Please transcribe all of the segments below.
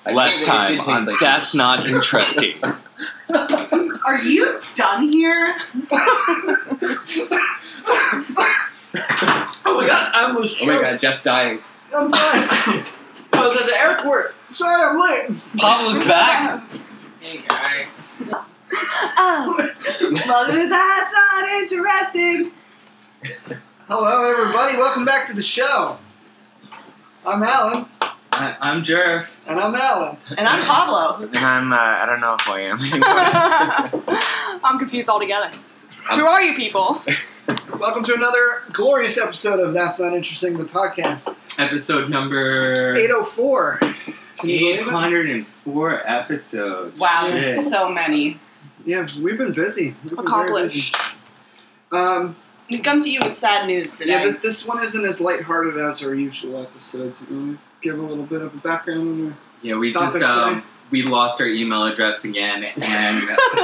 Less time on like That's Not Interesting. Are you done here? Oh my god, I almost choked. Oh my god, Jeff's dying. I'm fine. I was at the airport. Sorry, I'm late. Pablo's back. Hey guys. Oh, welcome to That's Not Interesting. Hello, everybody. Welcome back to the show. I'm Alan. I'm Jerf. And I'm Alan. And I'm Pablo. And I'm, I don't know who I am anymore. I'm confused altogether. Who are you people? Welcome to another glorious episode of That's Not Interesting, the podcast. Episode number 804. Can you believe it? 804 episodes. Wow, Shit. so many. Yeah, we've been busy. We've been Accomplished. very busy. We come to you with sad news today. Yeah, this one isn't as lighthearted as our usual episodes. You know, give a little bit of a background on Yeah, we Topic just today. we lost our email address again, and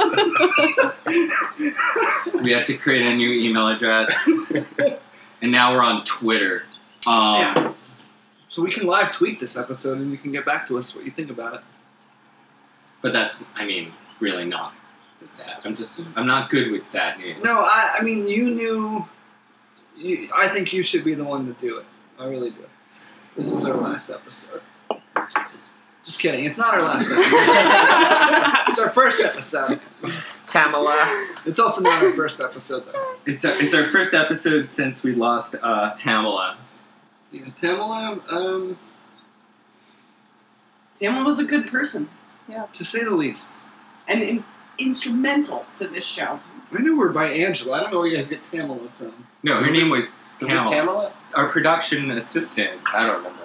we had to create a new email address, and now we're on Twitter. Yeah. So we can live tweet this episode, and you can get back to us what you think about it. But that's, really not the sad. I'm not good with sad news. No, I mean, you knew. I think you should be the one to do it. I really do. This is our last episode. Just kidding. It's not our last episode. It's our first episode. Tamala. It's also not our first episode, though. It's our first episode since we lost Tamala. Yeah, Tamala, Tamala was a good person to say the least. and instrumental to this show. I knew her by Angela. I don't know where you guys get Tamala from. No, her name was Who was Tamala. Tamala? Our production assistant. I don't remember her.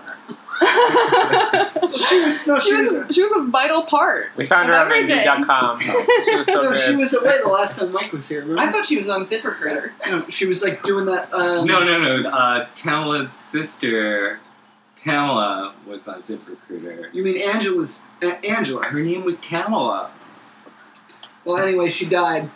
She was a vital part. We found her of on everything. Indeed.com. She was so no, good. she was away the last time Mike was here. Remember? I thought she was on ZipRecruiter. No, she was like doing that. No. Tamala's sister, Pamela, was on ZipRecruiter. You mean Angela's Angela? Her name was Tamala. Well, anyway, she died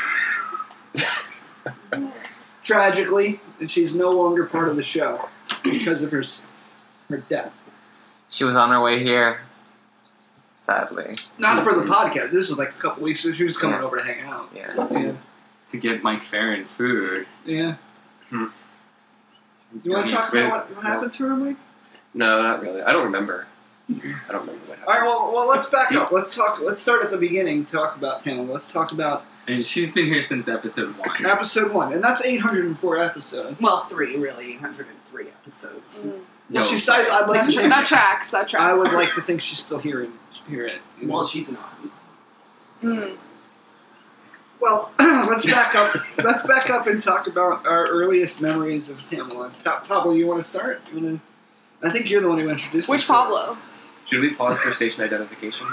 tragically, and she's no longer part of the show because of her death. She was on her way here. Sadly. Not for the podcast. This was like a couple weeks ago. She was coming Yeah. over to hang out. Yeah. Yeah. To get Mike Farron food. Yeah. Hmm. You want to talk about what happened to her, Mike? No, not really. I don't remember. I don't remember what happened. All right. Well, let's back up. Let's start at the beginning. Talk about Tamala. Let's talk about And she's been here since episode 1. episode 1, and that's 804 episodes. Well, 3, really. 803 episodes. No, Well, she's. I'd like to think. That tracks. I would like to think she's still here in spirit. You know? Well, she's not. Well, let's back up. Let's back up and talk about our earliest memories of Tamala. Pablo, you want to start? I think you're the one who introduced Which us to her. Pablo? Should we pause for station identification?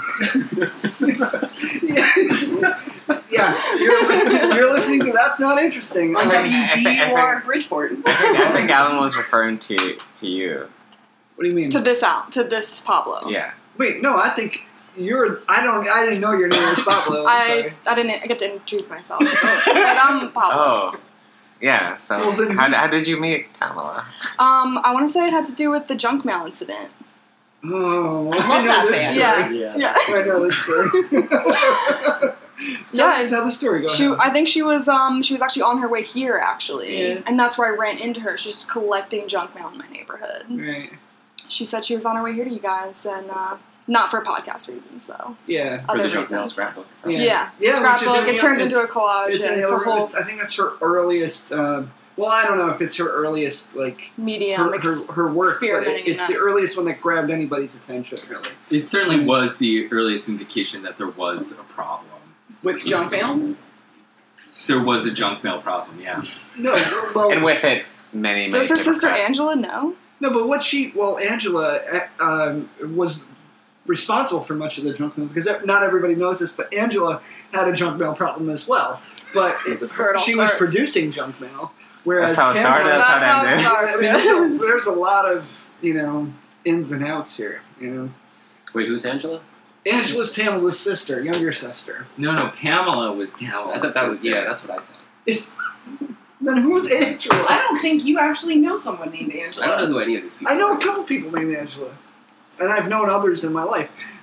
Yes, you're listening to That's Not Interesting. On I WBUR think- Bridgeport. I think Alan was referring to you. What do you mean? To this Pablo. Yeah. Wait, no, I think you're. I didn't know your name was Pablo. I'm sorry. I didn't get to introduce myself. But I'm Pablo. Oh. Yeah, so Well, then how did you meet Tamala? I want to say it had to do with the junk mail incident. Oh, love I know that this band. story. Yeah. I know this story. Tell the story. Go ahead. I think she was actually on her way here actually, Yeah. and that's where I ran into her. She's collecting junk mail in my neighborhood. Right. She said she was on her way here to you guys, and not for podcast reasons though. Yeah. For Other the junk mail reasons. scrapbook. Yeah. which is Scrapbook. in the- It turns it's- into a collage. It's and a, it's a whole I think that's her earliest. Well, I don't know if it's her earliest, like medium. her work, but experimenting in it's the that. earliest one that grabbed anybody's attention. Really. It certainly was the earliest indication that there was a problem. With junk mail? There was a junk mail problem, yeah. No, well, And with it, many Does her sister Democrats. Angela know? no, but Angela was responsible for much of the junk mail because not everybody knows this, but Angela had a junk mail problem as well. But That's where it all she was starts. producing junk mail, whereas That's how it started. Tamala. That's how it That's how it ended. I started. mean, there's a lot of ins and outs here. Wait, who's Angela? Angela's Tamala's sister, younger sister. No, Pamela was Tamala's I thought that was, sister. yeah, that's what I thought. Then who's Angela? I don't think you actually know someone named Angela. I don't know who any of these people I know are. a couple people named Angela, and I've known others in my life.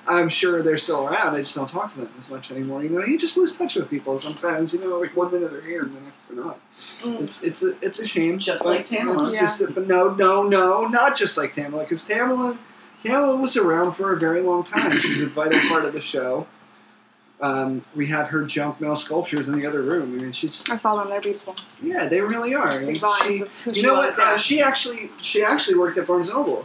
I'm sure they're still around. I just don't talk to them as much anymore. You know, you just lose touch with people sometimes. You know, like 1 minute they're here and the next they're not. It's a shame. Just but like Tamala. it's Yeah. just- but no, not just like Tamala, because Tamala was around for a very long time. She's a vital part of the show. We have her junk mail sculptures in the other room. I mean, I saw them. They're beautiful. yeah, they really are. I Speak mean, volumes of who you she know was. what? She actually worked at Barnes Noble.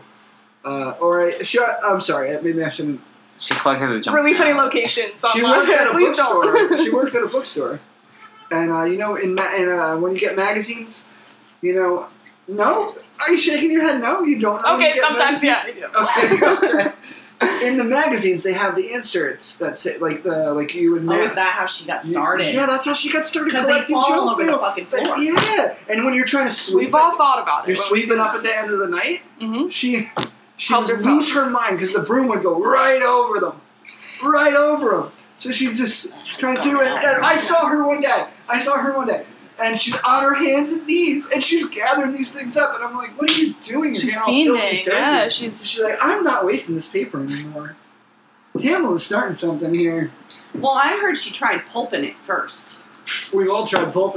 I'm sorry. Maybe I shouldn't. She collected the junk. Release any mail. locations. She online. worked at a Please bookstore. don't. She worked at a bookstore, and you know, when you get magazines, you know, no, are you shaking your head? No, you don't. Know when Okay, you get sometimes magazines? yeah. Okay. In the magazines, they have the inserts that say like you would. Oh, is that how she got started? Yeah, that's how she got started Because they collecting fall junk all over mail. the fucking floor. Yeah, and when you're trying to sweep, We've all thought about it. you're sweeping up at the end of the night. Mm-hmm. She Helped would herself. lose her mind because the broom would go right over them. So she's just trying to. And I saw her one day. And she's on her hands and knees, and she's gathering these things up. And I'm like, "What are you doing? You're She's getting all filthy fiending. and dirty." Yeah, She's like, "I'm not wasting this paper anymore." Tamala's starting something here. Well, I heard she tried pulping it first. We've all tried pulping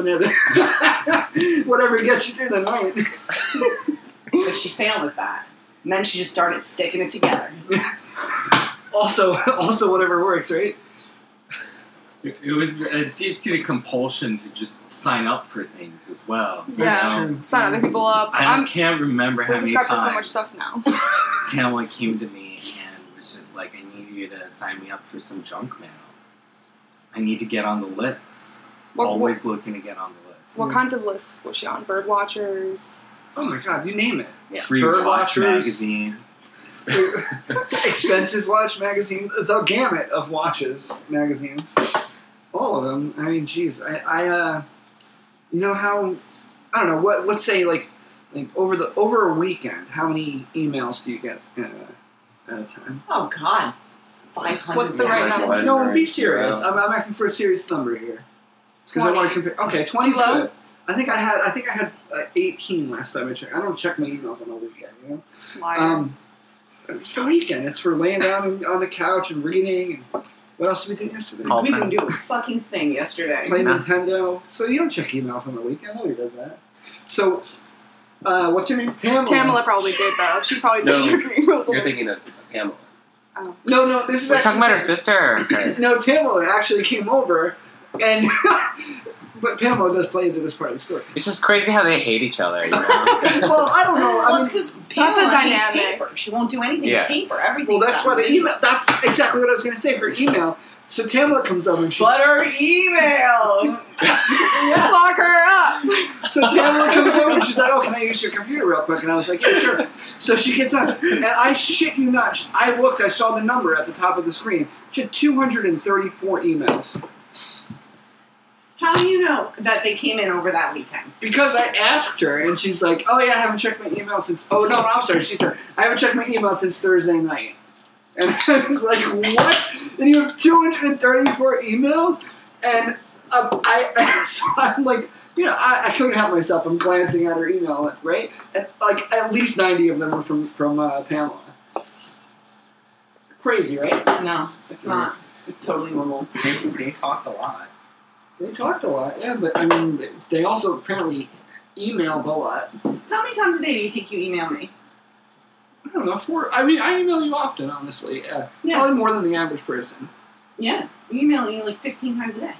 it. Whatever gets you through the night. But she failed at that. And then she just started sticking it together. Also, whatever works, right? It was a deep-seated compulsion to just sign up for things as well. Yeah. You know? Sign other people up. I can't remember how We're many subscribed to so much times stuff now. Tamala came to me and was just like, I need you to sign me up for some junk mail. I need to get on the lists. Always looking to get on the lists. What kinds of lists was she on? Bird watchers. Oh my god, you name it. Yeah. Free Bird Watch Watchers. magazine. Expensive watch magazine, the gamut of watches magazines, all of them. I mean, geez, I you know how, I don't know, let's say like over a weekend, how many emails do you get at a time? Oh, God. 500. What's the right number? No, be serious. I'm asking for a serious number here because I want to compare. Okay, 20 is Too low? good. I think I had 18 last time I checked. I don't check my emails on the weekend, you know. Liar. It's the weekend. It's for laying down on the couch and reading. And what else did we do yesterday? Call. We didn't do a fucking thing yesterday. Play No. Nintendo. So you don't check emails on the weekend. Nobody does that. So, what's your name? Tamala probably did though. She probably did No, check her emails. You're thinking of Pamela. Oh. No. This is We're talking about her actually- sister. Or her? No, Tamala actually came over, and but Pamela does play into this part of the story. It's just crazy how they hate each other. You know? Well, I don't know. I Well, mean, it's because Pamela That's a hates dynamic. paper. She won't do anything Yeah. with paper. Everything's well, that's why done the email. That's exactly what I was going to say. Her email. So Tamala comes over and she's But her email. yeah. Lock her up. So Tamala comes over and she's like, "Oh, can I use your computer real quick?" And I was like, "Yeah, sure." So she gets on, and I shit you not, I looked. I saw the number at the top of the screen. She had 234 emails How do you know that they came in over that weekend? because I asked her, and she's like, "Oh yeah, I haven't checked my email since." Oh no, I'm sorry. She said, "I haven't checked my email since Thursday night." And I was like, "What?" And you have 234 emails, and so I'm like, you know, I couldn't help myself. I'm glancing at her email, right? And like at least 90 of them were from Pamela. Crazy, right? No, it's not. It's totally normal. They talk a lot. They talked a lot, yeah, but I mean, they also apparently emailed a lot. How many times a day do you think you email me? I don't know, 4. I mean, I email you often, honestly. Yeah. Yeah. Probably more than the average person. Yeah. You email me like 15 times a day.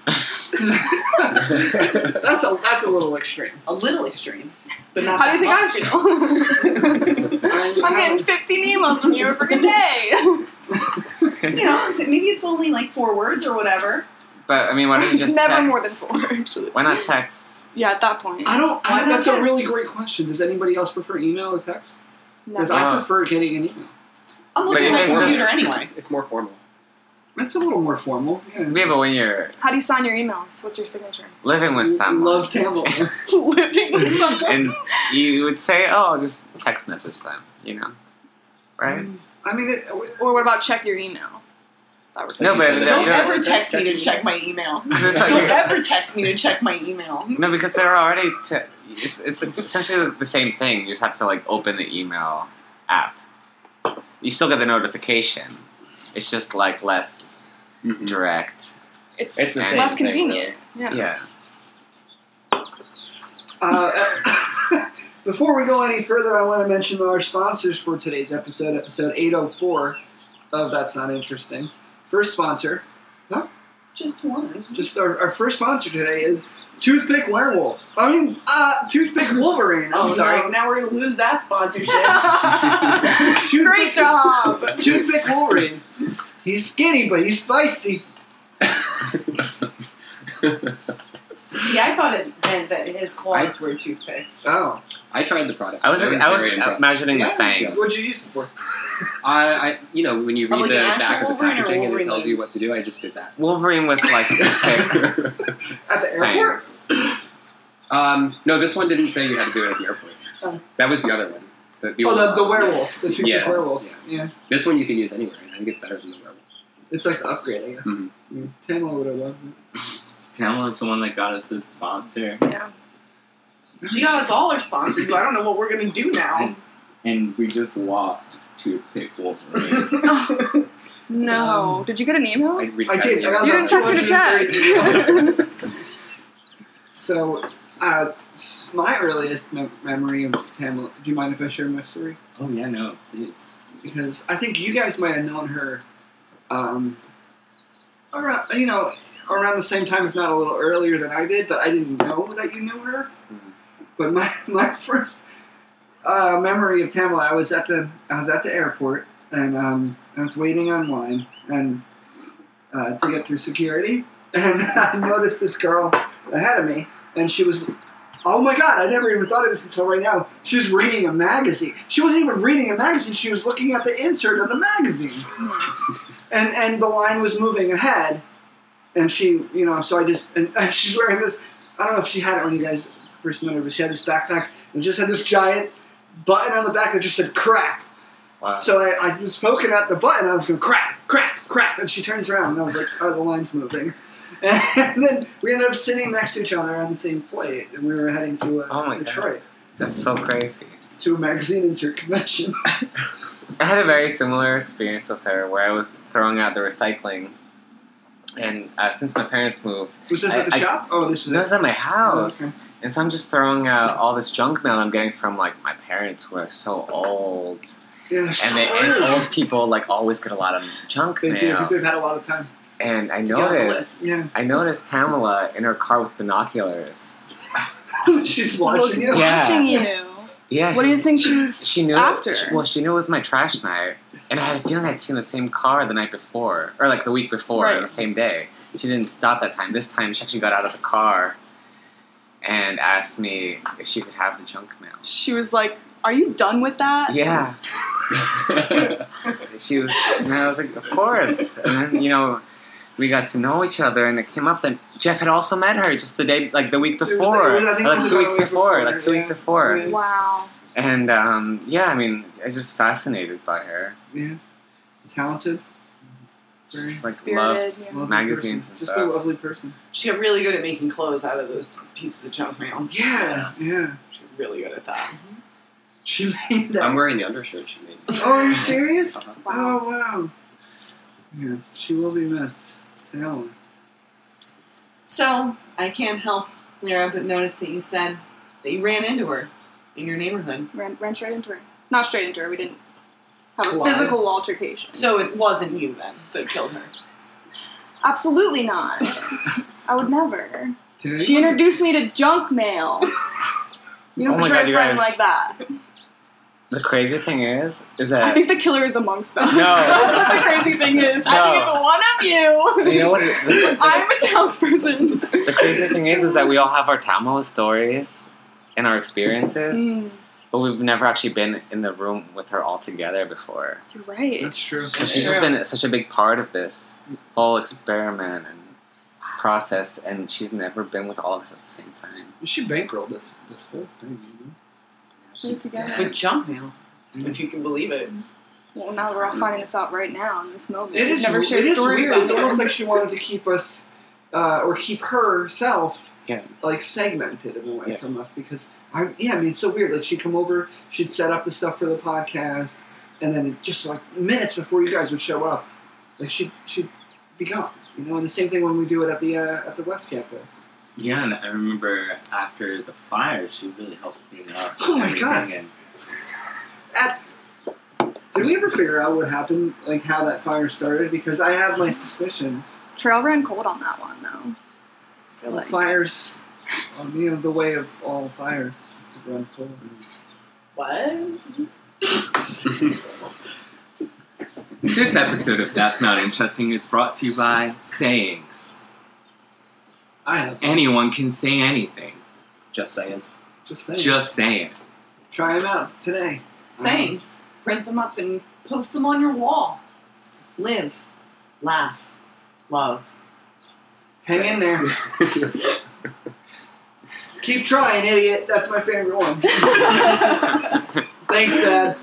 That's a little extreme. A little extreme. But not How do you that think I much. feel? I'm getting 15 emails from you every day. You know, maybe it's only like 4 words or whatever. But I mean, why don't you just Never text? more than 4, actually. Why not text? Yeah, at that point. Why not That's a text? really great question. Does anybody else prefer email or text? Because Never. I prefer getting an email. I'm But looking if at it's my just- computer anyway. It's more formal. It's a little more formal. Yeah. Yeah, but when you're How do you sign your emails? What's your signature? living with someone, Love Tamala. Living with someone. and you would say, "Oh, I'll just text message them," you know, right? I mean, Or what about check your email? That works. No, but Don't Yeah. ever text me to check my email. It's like- Don't ever text me to check my email. No, because they're already. It's essentially the same thing. You just have to like open the email app. You still get the notification. It's just like less direct. It's the same less thing, convenient. Yeah. Yeah. Before we go any further, I want to mention our sponsors for today's episode 804 of That's Not Interesting. First sponsor, Just one. just our first sponsor today is Toothpick Werewolf. Toothpick Wolverine. I'm sorry. No, now we're going to lose that sponsorship. Great job. Toothpick Wolverine. He's skinny, but he's feisty. See, I thought it meant that his claws were toothpicks. Oh. I tried the product. I was very impressed. imagining the Yeah? fangs. What'd you use it for? I when you read like the an actual back of the Wolverine or packaging and it Wolverine tells the- you what to do, I just did that. Wolverine with like thick At the airport? fangs. No, this one didn't say you had to do it at the airport. Oh. That was the other one. The The werewolf. The Toothpick Yeah. Werewolf. Yeah. Yeah. This one you can use anywhere. I think it's better than the werewolf. It's like the upgrade, I guess. Mhm. Yeah. Tamla would have loved it. Tamla's the one that got us the sponsor. Yeah. She got us all our sponsors, so I don't know what we're going to do now. And we just lost Toothpick Wolverine. No. Did you get an email? I did. I got You about didn't text me to chat. 230 emails. So, my earliest memory of Tamla. Do you mind if I share my story? Oh, yeah, no, please. Because I think you guys might have known her around the same time, if not a little earlier than I did, but I didn't know that you knew her. But my first memory of Tamla, I was at the airport and I was waiting online and to get through security, and I noticed this girl ahead of me, and she was. Oh my God, I never even thought of this until right now. She was reading a magazine. She wasn't even reading a magazine, she was looking at the insert of the magazine. And the line was moving ahead, and she, so I just, and she's wearing this, I don't know if she had it when you guys first met her, but she had this backpack, and just had this giant button on the back that just said crap. Wow. So I was poking at the button, I was going crap, crap, crap, and she turns around, and I was like, oh, the line's moving. And then we ended up sitting next to each other on the same flight, and we were heading to Oh my Detroit That's so crazy. to a magazine insert convention. I had a very similar experience with her where I was throwing out the recycling. And since my parents moved, Was this at the shop? Oh, this was it was at my house. Oh, okay. And so I'm just throwing out all this junk mail I'm getting from like my parents who are so old. Yeah, And old people like always get a lot of junk They do, mail. because they've had a lot of time. And I get on the noticed, list. Pamela in her car with binoculars. She's watching you. Yeah. Watching you. Yeah. What do you think she was She knew. after? She knew it was my trash night, and I had a feeling I'd seen the same car the night before, or like the week before, Right. on the same day. She didn't stop that time. This time, she actually got out of the car and asked me if she could have the junk mail. She was like, "Are you done with that?" Yeah. She was, and I was like, of course. And then, we got to know each other, and it came up that Jeff had also met her just the week before, I think it was like 2 about weeks a week before, before, like 2 weeks yeah. before. Yeah. Wow. And I was just fascinated by her. Yeah. Talented. Very Just, like Spirited, loves yeah. lovely magazines person. and Just stuff. a lovely person. She got really good at making clothes out of those pieces of junk mail. Yeah. She was really good at that. She made that. I'm wearing the undershirt she made. Oh, are you serious? Uh-huh. Oh, wow. Yeah, she will be missed. Talent. So, I can't help, Lyra, but notice that you said that you ran into her in your neighborhood. Ran straight into her. Not straight into her. We didn't have a Collide. physical altercation. So it wasn't you then that killed her. Absolutely not. I would never. Did She introduced me to junk mail. You don't Oh my betray God, a you friend guys. like that. The crazy thing is I that think the killer is amongst us. No. That's what the crazy thing is. I think it's one of you. you know what? The I'm a townsperson. crazy thing is that we all have our Tamala stories and our experiences, Mm, but we've never actually been in the room with her all together before. you're right. That's true. And she's just been such a big part of this whole experiment and process, and she's never been with all of us at the same time. She bankrolled this whole thing, Put it together. With junk mail, if you can believe it. Well, now we're all finding this out right now in this moment. It We've is, never it shared is stories weird. about It's her. almost like she wanted to keep us, or keep herself, Yeah. like segmented in a way Yeah. from us. Because it's so weird. Like she'd come over, she'd set up the stuff for the podcast, and then just like minutes before you guys would show up, like she'd be gone. And the same thing when we do it at the West Campus. Yeah, and I remember after the fire, she really helped clean up. Oh my God. And Did we ever figure out what happened, like how that fire started? Because I have my suspicions. Trail ran cold on that one, though. I feel like. Fires, the way of all fires is to run cold. What? This episode of That's Not Interesting is brought to you by sayings. I have. Anyone can say anything. Just saying. Just saying. Just saying. Try them out today. Sayings. Print them up and post them on your wall. Live. Laugh. Love. Hang in there. Keep trying, idiot. That's my favorite one. Thanks, Dad.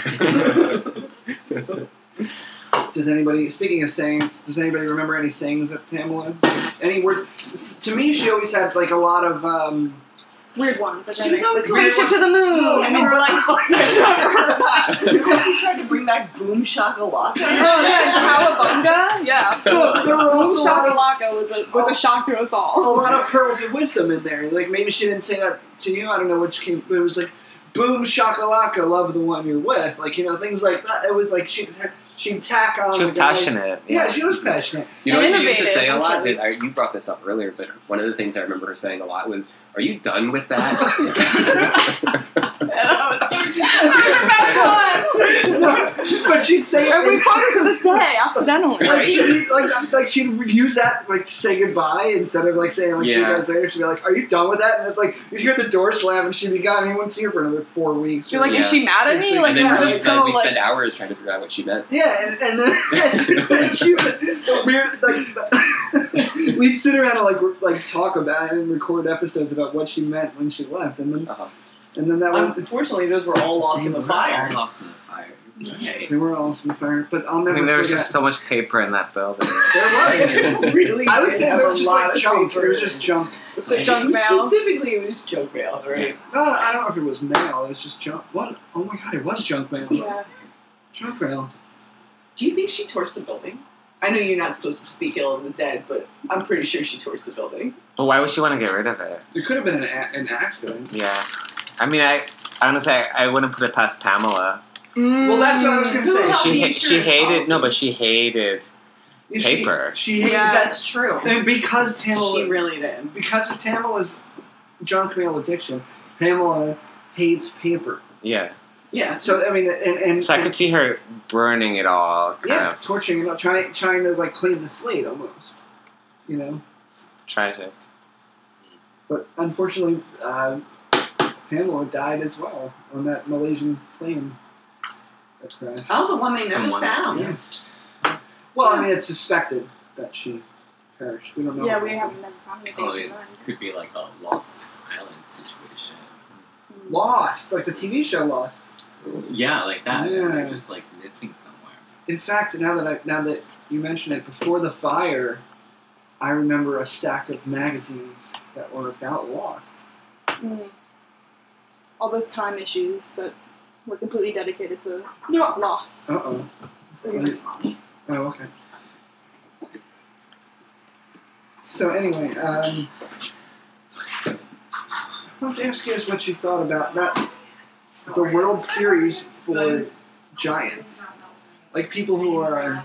Speaking of sayings, does anybody remember any sayings of Tamala? Any words? To me, she always had like a lot of Weird ones. Like, She was always spaceship to the moon. No, and no, they were like, She tried to bring back Boom Shakalaka. oh yeah, Cowabunga. Yeah. No, there were also Boom Shakalaka was a shock to us a all. lot of pearls of wisdom in there. Like maybe she didn't say that to you. I don't know which came. But it was like, "Boom shakalaka, love the one you're with." Like things like that. It was like she'd tack on. She was the guys. passionate. Yeah, she was passionate. You know what she used to Innovative, say a lot? because- You brought this up earlier, but one of the things I remember her saying a lot was, "Are you done with that?" But she'd say And we it. quote it to this day, accidentally. She'd use that to say goodbye instead of saying see you Yeah. guys later. She'd be like, "Are you done with that?" And then you'd hear the door slam and she'd be gone. And you wouldn't see her for another 4 weeks. You're like, Yeah. is she mad at me? Like, and then we're we just so we like. spent hours trying to figure out what she meant. Yeah, and then she would weird we'd sit around and talk about it and record episodes about what she meant when she left, and then Uh-huh. that one Unfortunately, those were all lost in the fire. All lost in the fire. Okay. they were all in the fire. But I'll I never mean, there was forget. just so much paper in that building. There was. Really I would did say have there a was just lot of junk. It was papers. just junk. But Junk mail. Specifically, it was junk mail, right? No, I don't know if it was mail. It was just junk. What? Oh my god, it was junk mail. Yeah. Junk mail. Do you think she torched the building? I know you're not supposed to speak ill of the dead, but I'm pretty sure she torched the building. But why would she want to get rid of it? It could have been an accident. Yeah. I mean, honestly, I wouldn't put it past Pamela. Well, that's what I was going to Who say. helped the She insurance hated, policy? no, but she hated paper. She hated Yeah. That's true. And because She Tamala, really did. because of Tamala's junk mail addiction, Pamela hates paper. Yeah. Yeah. So I mean, and So I could see her burning it all, kind yeah, of torching it, trying to clean the slate almost. tragic. But unfortunately, Pamela died as well on that Malaysian plane that crashed. Oh, the one they never And one- found. Yeah. Well, I mean, it's suspected that she perished. We don't know. Yeah, we haven't never found anything Oh, from it them. could be like a Lost Island situation. Lost, like the TV show Lost. Yeah, like that. Yeah. They're just missing somewhere. In fact, now that you mention it, before the fire, I remember a stack of magazines that were about Lost. Mm. All those time issues that were completely dedicated to No. loss. Uh-oh. Oh, okay. So anyway, I want to ask you guys what you thought about the World Series for Giants. Like people who are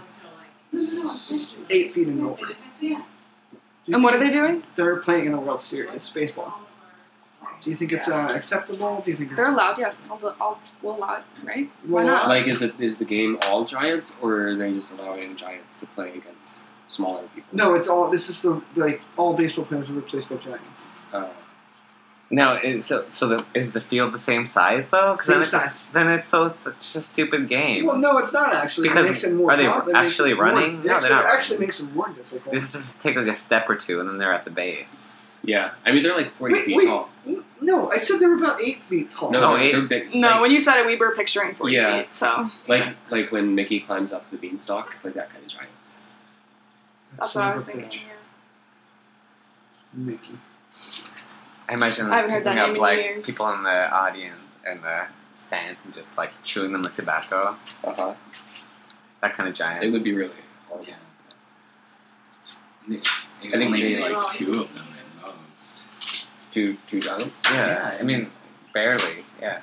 8 feet and over. And what are they doing? They're playing in the World Series, baseball. Do you think it's acceptable? Do you think it's... They're allowed, yeah. We'll allow it, right? Why Well, not? Is the game all Giants, or are they just allowing Giants to play against smaller people? No, it's all... This is all baseball players are replaced by Giants. No, is the field the same size though? 'Cause Same then it's size. it's such a stupid game. Well, no, it's not actually. Because it makes it more are they it makes actually it more- running? It No, actually, they're not it actually makes it more difficult. This is just take a step or two, and then they're at the base. Yeah, I mean they're like 40 feet wait. tall. No, I said they were about 8 feet tall. No, Oh, they're big. No, when you said it, we were picturing 40 Yeah. feet, so like when Mickey climbs up the beanstalk, like that kind of Giants. that's Son what I of was a thinking. bitch. Yeah. Mickey. I imagine I haven't heard that picking name up in years. people in the audience and the stands and just chewing them with tobacco. Uh-huh. That kind of giant. It would be really Yeah. I think only they- like 2 of them at most. Two giants. Yeah, I mean, barely. Yeah.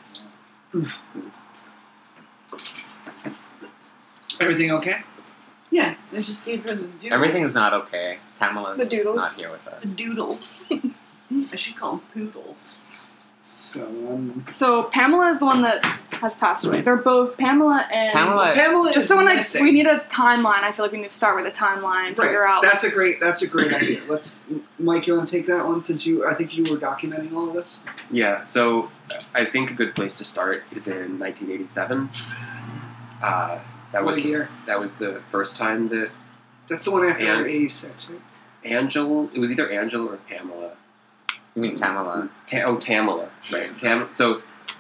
Everything okay? Yeah, they just gave her the doodles. Everything's not okay. Pamela's The doodles. not here with us. The doodles. I should call them poodles. So, So Pamela is the one that has passed away. They're both Pamela and Pamela Just is so when missing. we need a timeline, I feel like we need to start with a timeline, figure out. That's a great idea. Let's, Mike, you want to take that one since I think you were documenting all of this. Yeah, so I think a good place to start is in 1987. That was What year? that was the first time that That's the one after And- 86, right? it was either Angela or Pamela. You mean Tamala? Tamala, right? So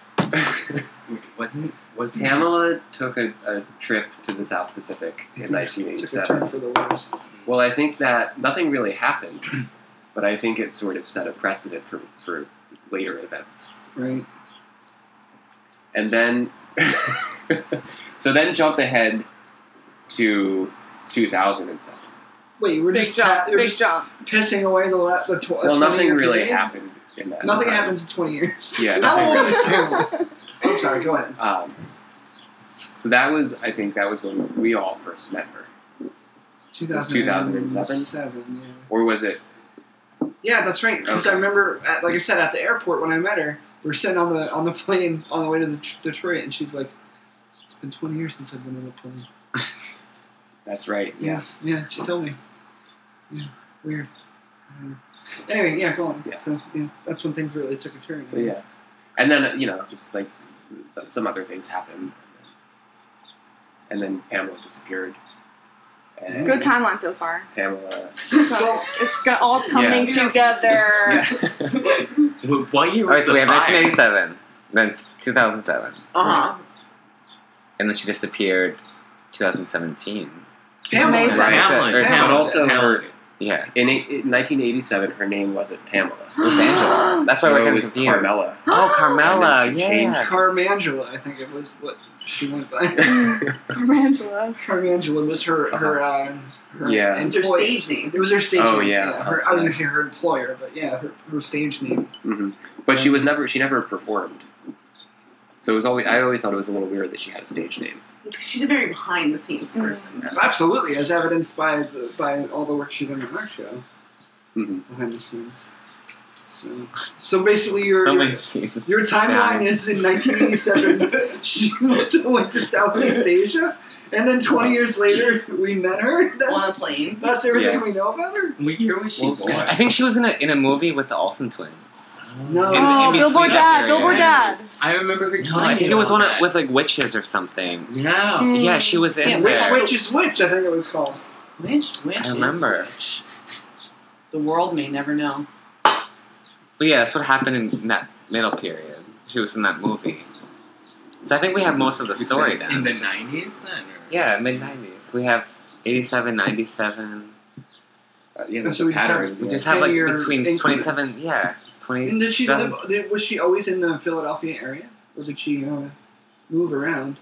Was Tamala took a trip to the South Pacific in Took a 1987. turn for the worse. Well, I think that nothing really happened, but I think it sort of set a precedent for later events. Right. And then, so then jump ahead to 2007. Wait, we're big just jump, you're big just jump. pissing away the Well, 20 nothing year really period? happened in that. Nothing time. happens in 20 years. Yeah, How nothing old really is Tamala? I'm sorry, go ahead. So I think that was when we all first met her. 2007, yeah. Or was it? Yeah, that's right. Because I Okay. remember, like I said, at the airport when I met her, we were sitting on the plane on the way to Detroit, and she's like, "It's been 20 years since I've been on a plane." That's right. Yeah. Yeah, she told me. Yeah, weird. I don't know. Anyway, yeah, go on. Yeah. So, yeah, that's when things really took a turn. So yeah, and then just like some other things happened, and then Pamela disappeared, and Good timeline so far. Pamela. So it's all coming Yeah. together. Yeah. What year was Alright, so we have the fire? 1987, then 2007, Uh-huh. and then she disappeared 2017. Pamela. Amazing. Pamela, Right, Pamela, but also Pamela. her Yeah, in 1987, her name wasn't Tamala. it was Angela. That's why No, we're it getting was confused. Carmela. Oh, Carmela, And then she yeah. changed. Carmangela, I think it was what she went by. Angela. Carmangela was her Yeah. It's her employee. stage name. I was Oh, yeah. her, I was gonna say her employer, but yeah, her stage name. hmm But she never performed. So it was I always thought it was a little weird that she had a stage name. She's a very behind the scenes person. Absolutely, as evidenced by all the work she did on our show hmm behind the scenes. So basically, your timeline is in 1987. She went to Southeast Asia, and then 20 years later, we met her. On a plane. That's everything Yeah. we know about her. What year was she Well, born? I think she was in a movie with the Olsen twins. No. In Oh, between Billboard that Dad, period. Billboard Dad. I remember her. No, I think it was one with like witches or something. Yeah. Mm. Yeah, she was in Yeah, Which there. Witch is Which? I think it was called. Which I remember. is which? The world may never know. But yeah, that's what happened in that middle period. She was in that movie. So I think we have most of the story down. In the It's just- 90s then? Or? Yeah, mid-90s. We have 87, 97. Yeah, there's So a we just have- pattern. We yeah. just have like 10-year between increments. 27, yeah, 20. And did she live? Was she always in the Philadelphia area, or did she move around?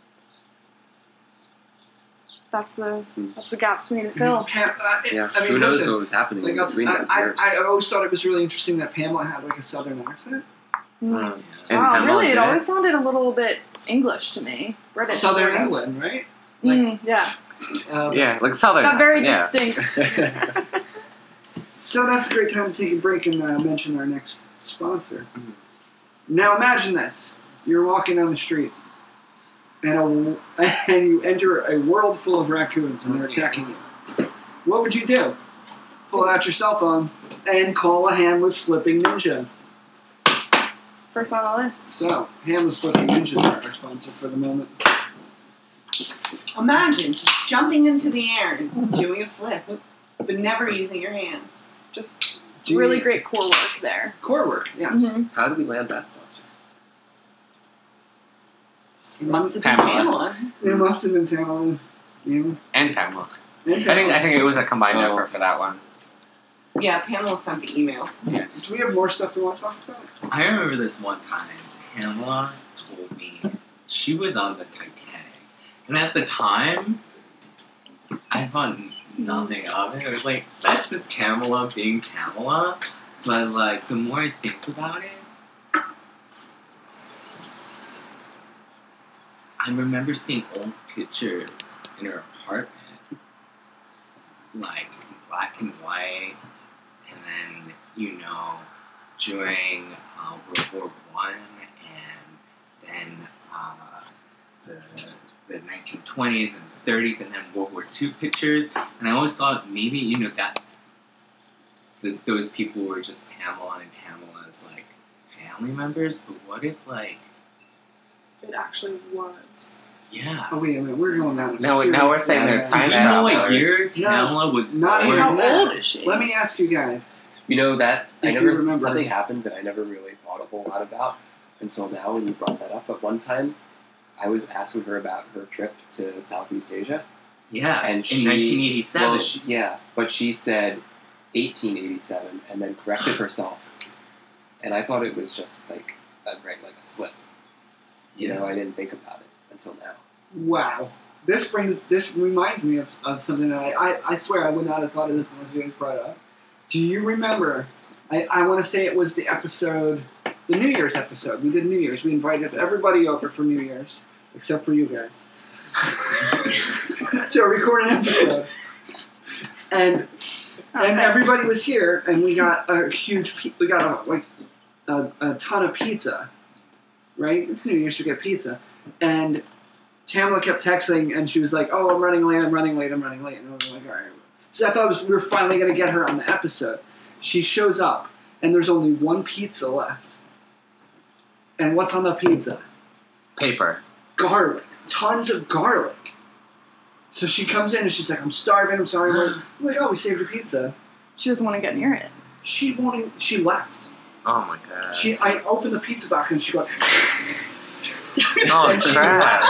That's the gaps we need to fill. Yeah, I mean, who knows listen, what was happening like, in between those I years. always thought it was really interesting that Pamela had like a southern accent. Mm. And Wow, Tamala really? It did always sounded a little bit English to me. British. Southern sort of. England, right? Yeah. Yeah, like southern. Not very accent, yeah. distinct. So that's a great time to take a break and mention our next sponsor. Mhm. Now imagine this: you're walking down the street, and you enter a world full of raccoons, and they're attacking you. What would you do? Pull out your cell phone and call a handless flipping ninja. First one on the list. So, handless flipping ninjas are our sponsor for the moment. Imagine just jumping into the air and doing a flip, but never using your hands. Just Do you- really great core work there. core work. Yes. Mhm. How did we land that sponsor? It must have been Pamela. Pamela. It must have been Tamala. Yeah. And Pamela. And I think it was a combined Oh. effort for that one. Yeah, Pamela sent the emails. Do we have more stuff we want to talk about? I remember this one time, Tamala told me she was on the Titanic. And at the time, I thought nothing of it. It was like, that's just Tamala being Tamala. But, like, the more I think about it, I remember seeing old pictures in her apartment, like, in black and white, and then, during World War I, and then the 1920s and 30s, and then World War II pictures, and I always thought maybe, that those people were just Pamela and Tamala's, like, family members, but what if, like... It actually was. Yeah. Oh, wait a minute. We're going down. Now we're saying there's there's time Do you know what travelers. year Tamala was Not born? even How that. old is she? Let me ask you guys. You know that If you remember. something happened that I never really thought a whole lot about until now when you brought that up. But one time, I was asking her about her trip to Southeast Asia. Yeah, And in she- 1987. Well, but she said 1887 and then corrected herself, and I thought it was just like a slip. I didn't think about it until now. Wow. This reminds me of something that I swear I would not have thought of this unless you guys brought it up. Do you remember? I want to say it was the New Year's episode. We did New Year's. We invited everybody over for New Year's, except for you guys. To record an episode. And everybody was here, and we got a ton of pizza. Right? It's New Year's, we get pizza. And Tamala kept texting, and she was like, "Oh, I'm running late. And I was like, "All right." So I thought we were finally going to get her on the episode. She shows up, and there's only one pizza left. And what's on the pizza? Paper. Garlic. Tons of garlic. So she comes in, and she's like, "I'm starving. I'm sorry." I'm like, "Oh, we saved your pizza." She doesn't want to get near it. She left. Oh my god. I opened the pizza box, and she went... Oh and she crap.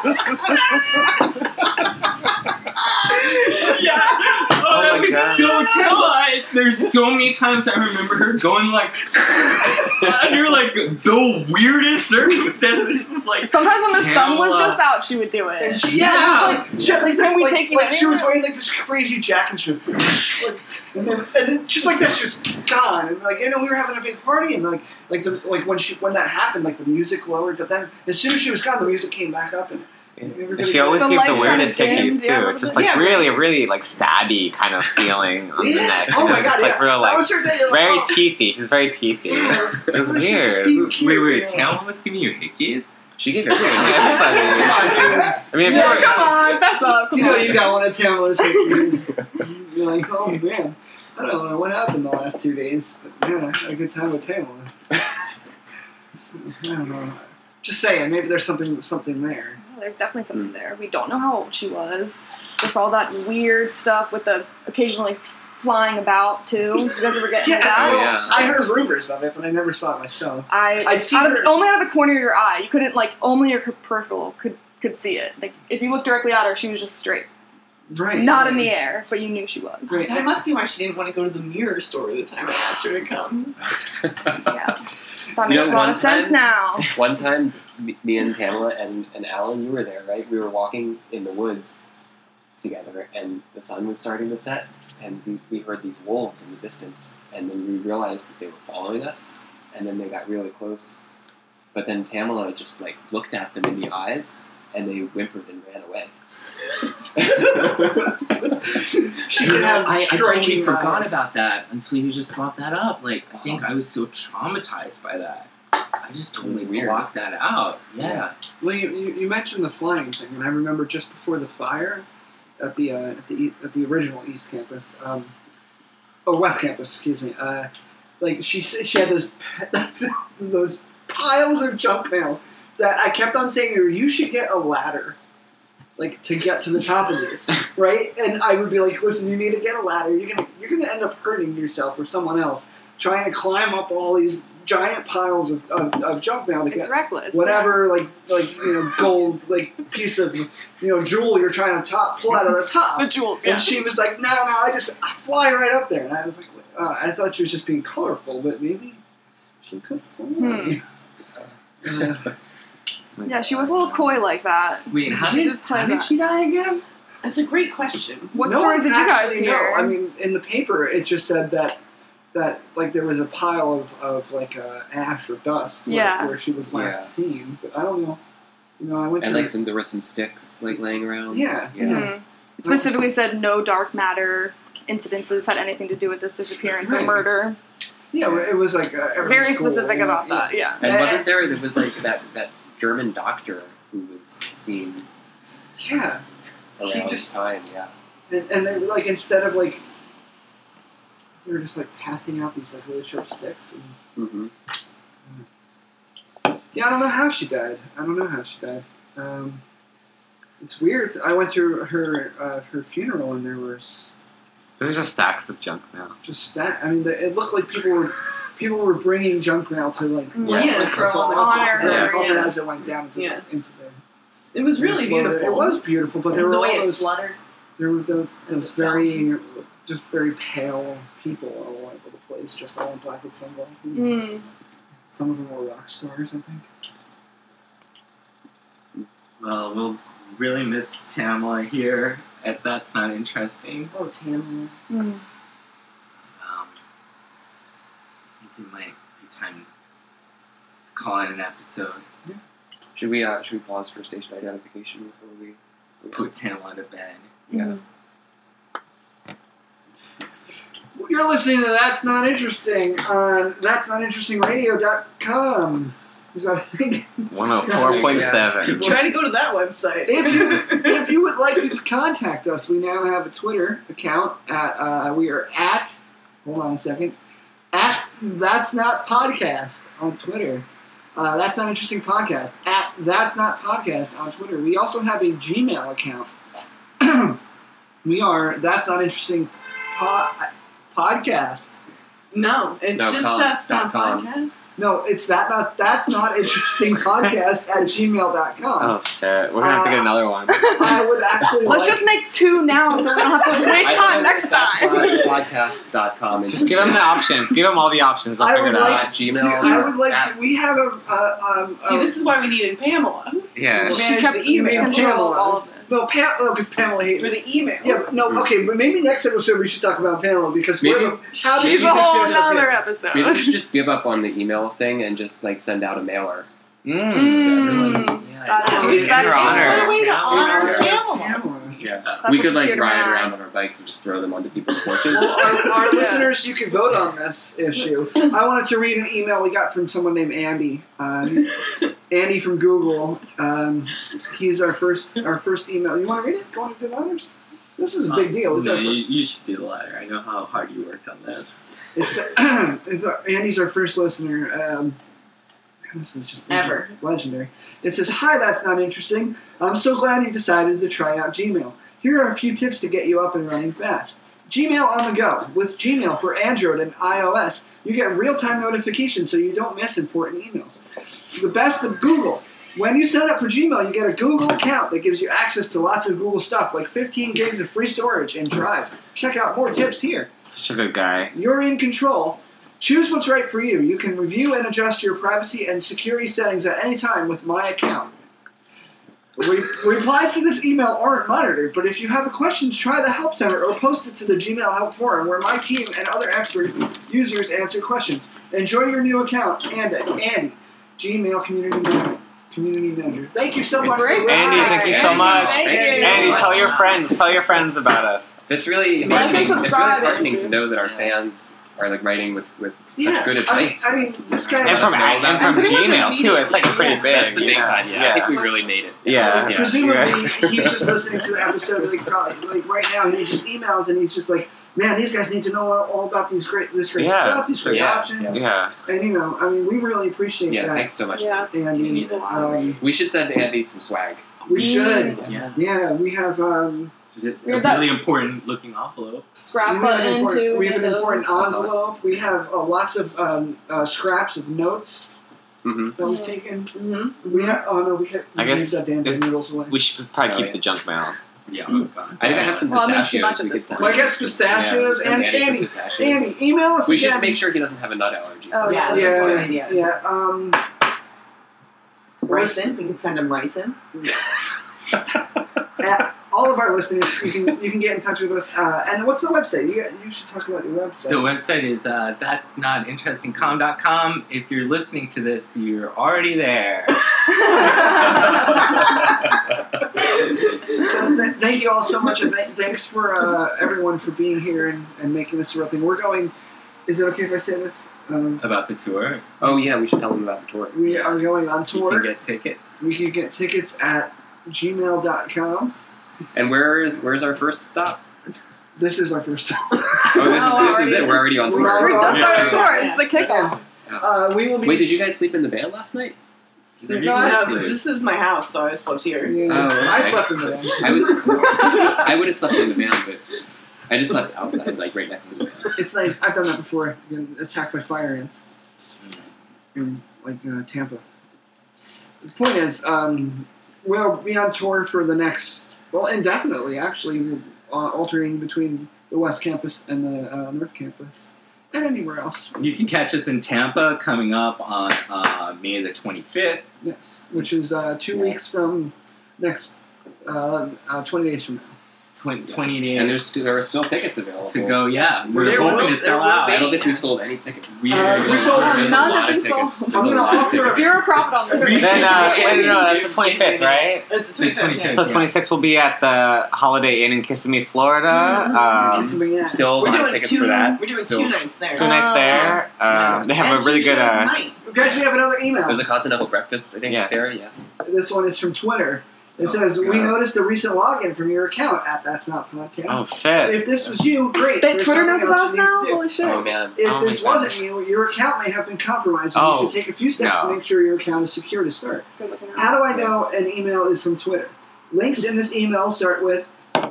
Yeah. Oh, Oh that my was God. so terrible. There's so many times I remember her going like under like the weirdest circumstances. It's just like Sometimes when the sun was Tamala. just out, she would do it. And she, Yeah. she had like this, Can we like, take you like she was anywhere? wearing like this crazy jacket, and she was, like, and then just like that, she was gone. And like, we were having a big party, and when that happened, like the music lowered, but then as soon as she was gone, the music came back up, and everybody She always The gave the lights weirdest on dimmed, hickeys too. yeah, It's just yeah. like really like stabby kind of feeling on the Yeah. neck. Oh my It's god, like yeah. real that like was her day. Like, very oh. teethy. She's very teethy. Yeah, It was like, she's just weird. being cute, wait, you know. Tamala was giving you hickeys? She gave everyone. Everybody. I mean, if Yeah, you were, Come on, fess up. Come You know, on. you got one of Tamala's hickeys. You're like, oh man, I don't know what happened the last 2 days, but man, I had a good time with Tamala. So, I don't know. Just saying, maybe there's something there. Oh, there's definitely something there. We don't know how old she was. Just all that weird stuff with the occasionally flying about too. You guys ever get into that? Oh, yeah. I heard rumors of it, but I never saw it myself. I'd seen her- Only out of the corner of your eye. You couldn't only your peripheral could see it. Like if you looked directly at her, she was just straight, Right. not in the air, but you knew she was. Right. That must be why she didn't want to go to the mirror store the time I asked her to come. Yeah, that You makes know, a lot one of sense time- now. One time, me and Tamala and Alan, you were there, right? We were walking in the woods together, and the sun was starting to set, and we heard these wolves in the distance, and then we realized that they were following us, and then they got really close. But then Tamala just looked at them in the eyes, and they whimpered and ran away. She did have I totally striking forgot eyes. about that until you just brought that up. Like, I think I was so traumatized by that. I just totally weird. blocked that out. Yeah. Well, you mentioned the flying thing, and I remember just before the fire at the original East Campus, West Campus, excuse me. She had those piles of junk mail that I kept on saying to her, "You should get a ladder, to get to the top of these, right?" And I would be like, "Listen, you need to get a ladder. You're gonna end up hurting yourself or someone else trying to climb up all these giant piles of junk mail to It's get reckless. whatever gold piece of jewel you're trying to pull out of the top." The jewels. Yeah. And she was like, "No, I fly right up there." And I was like, I thought she was just being colorful, but maybe she could fly. Yeah, she was a little coy like that. Wait, how She did did play that. she die again? That's a great question. What no stories one did you guys actually hear? know. I mean, in the paper, it just said that like there was a pile of like ash or dust Yeah. where she was last seen, but I don't know. You know, I went And to like there were some sticks like laying around. yeah. Mhm. It specifically said no dark matter incidences had anything to do with this disappearance or Right. murder. Yeah, it was like Very everything's cool, specific you know? about that, yeah. And wasn't there was like that German doctor who was seen Yeah, around He the just- time, yeah. and they were like instead of like they were just like passing out these like really sharp sticks. And, Mm-hmm. yeah, I don't know how she died. It's weird. I went to her funeral and there was There's just stacks of junk mail. just that. I mean, it looked like people were bringing junk mail to like Yeah, like, for to all the honor, the coffin yeah. as it went down into Yeah. the It was really beautiful. It was beautiful, but there the were way all it those fluttered. there were those As it very just very pale people all over the place, just all in black with sunglasses. Mm. Some of them were rock stars, I think. Well, we'll really miss Tamla here. That's not interesting. Oh, Tamara. Mm. I think it might be time to call it an episode. Should we pause for station identification before we Put Tamla to bed. Yeah. You're listening to That's Not Interesting on that'snotinterestingradio.com. Is that a thing? 104.7. Try to go to that website. If you would like to contact us, we now have a Twitter account we are at hold on a second at That's Not Podcast on Twitter. That's Not Interesting Podcast at That's Not Podcast on Twitter. We also have a Gmail account. We are That's Not Interesting Podcast. No, it's No, just com- That's Not .com. Podcast. No, it's That's Not Interesting Podcast at gmail.com. Oh shit, we're gonna have to get another one. I would actually Let's like just make two now so we don't have to waste time next time. Podcast.com. and Just give them the options. Give them all the options. They'll I figure would it like out. Gmail. I would like to. We have See, this is why we needed Pamela Yeah. to She manage kept the email control of Pamela. all of this. because Pamela hates for the email. Yeah, but no, okay, but maybe next episode we should talk about Pamela because Maybe- how did It's you a whole get this nother opinion? episode. Maybe we should just give up on the email thing and just like send out a mailer. Mm. everyone. Yeah, That's it's- in her honor. What a way to Yeah. honor Yeah, Tamala. Yeah, That we puts could a like tear to ride my eye. around on our bikes and just throw them onto people's porches. Well, our Yeah. listeners, you can vote on this issue. I wanted to read an email we got from someone named Andy. Andy from Google. He's our first email. You want to read it? You want to do the honors? This is a big deal. It's No, our you should do the letter. I know how hard you worked on this. Andy's our first listener. This is just Ever. legendary. It says, "Hi, that's not interesting. I'm so glad you decided to try out Gmail. Here are a few tips to get you up and running fast. Gmail on the go. With Gmail for Android and iOS, you get real-time notifications so you don't miss important emails. The best of Google. When you sign up for Gmail, you get a Google account that gives you access to lots of Google stuff, like 15 gigs of free storage and Drive. Check out more tips here. Such a good guy. You're in control. Choose what's right for you. You can review and adjust your privacy and security settings at any time with My Account. Replies to this email aren't monitored, but if you have a question, try the Help Center or post it to the Gmail Help Forum, where my team and other expert users answer questions. Enjoy your new account, Andy, Gmail Community Manager. Thank you so much for Great. listening. Andy, thank you so much. Thank you. Andy, tell your friends. Tell your friends about us. It's really Like and heartening. It's really subscribe. heartening to know that our fans are like writing with such good advice. I mean, this guy. And from And pretty much Gmail too. It's like pretty big. That's the big yeah. time. Yeah, I think we really made it. Yeah. Presumably, he's just listening to the episode, like right now, and he just emails, and he's just like, "Man, these guys need to know all about this great Yeah. stuff, these great Yeah. options." Yeah. And I mean, we really appreciate Yeah, that, thanks so much. Yeah. Andy. Means a lot. We should send Andy some swag. We should. Yeah. Yeah, we have. A Yeah, really that's- important looking envelope. Scrap button too. We have an important those. envelope. We have lots of scraps of notes Mm-hmm. that we've taken. Mm-hmm. We have. Oh no, we I gave guess that damn if- noodles away. We should probably Oh, keep yeah. the junk mail. Yeah. Oh God. I think I have some Well, I mean, too much pistachios at we this could send. point. Well, I guess pistachios. Yeah, and send some Andy, pistachios. Andy, email us We again. should make sure he doesn't have a nut allergy. Oh, yeah. That's a good idea. Yeah. Ricin. We can send him ricin. all of our listeners, you can get in touch with us. And what's the website? You should talk about your website. The website is that'snotinterestingcom.com. If you're listening to this, you're already there. So thank you all so much, and thanks for everyone for being here and making this a real thing. We're going. Is it okay if I say this? About the tour, Oh yeah, we should tell them about the tour. We are going on you tour. can get tickets. We can get tickets at gmail.com. And where's our first stop? This is our first stop. Oh, this already- is it. We're already on tour. We're We just Yeah. started tour. It's the kickoff. We will be. Wait, did you guys sleep in the van last night? You No, can this is my house, so I slept here. Yeah, Oh, okay. I slept in the van. I would have slept in the van, but I just slept outside, like right next to the van. It's nice. I've done that before. Been attacked by fire ants in Tampa. The point is, we'll be on tour for the next, indefinitely. Actually, we're alternating between the West Campus and the North Campus, and anywhere else. You can catch us in Tampa coming up on May the 25th. Yes, which is 2 weeks from next, 20 days from now. 20 days And there are still tickets available to go. Yeah, we're There hoping will- to there sell will out. be. I don't think we've sold any tickets. We sold- There's a None lot have of been tickets. sold. There's I'm a gonna lot of offer- tickets. Zero profit on this. Free Then, ticket. no, that's the 25th, right? It's the The 25th. 25th. So 26th will be at the Holiday Inn in Kissimmee, Florida. Kissimmee, yeah. Still a We're lot of doing tickets two. for that. We're doing So- 2 nights there. 2 nights there. They have And a really 2 good. shows a night. Guys, we have another email. There's a continental breakfast, I think, Yes. there. Yeah. This one is from Twitter. It Oh, says, God. "We noticed a recent login from your account at That's Not Podcast. Oh shit! If this was you, great. That There's Twitter nothing knows else about you us need to now? do. Holy shit. Oh man. If Oh this my God. wasn't you, your account may have been compromised, and Oh, you should take a few steps no. to make sure your account is secure to start. Good looking out. How do I know an email is from Twitter? Links in this email start with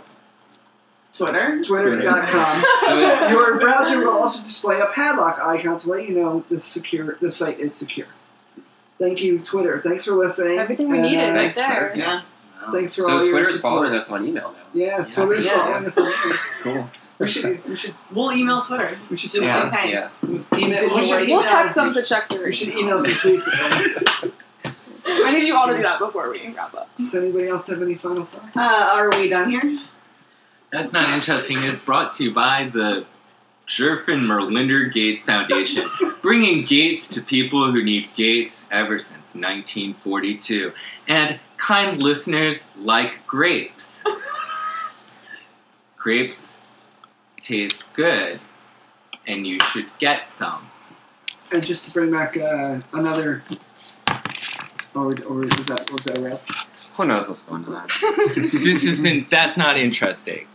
Twitter. twitter.com. So it's- Your browser will also display a padlock icon to let you know the site is secure. Thank you, Twitter. Thanks for listening. Everything we And, needed right thanks, there. Twitter. Yeah. Thanks for So all your Twitter's support. following us on email now. Yeah, Yes. Twitter's Yeah. following us on email. Cool. We should We'll email Twitter. we should Do tweet Yeah. some things. Yeah. email. We should We'll email, text them to check their we should email some tweets at them. I need you all to do that before we wrap up. Does anybody else have any final thoughts? Are we done here? That's Not Interesting is brought to you by the Jerfin Merlinder Gates Foundation, bringing gates to people who need gates ever since 1942. And kind listeners like grapes. Grapes taste good, and you should get some. And just to bring back another, or was that a rap? Who knows what's going on? This has been That's Not Interesting.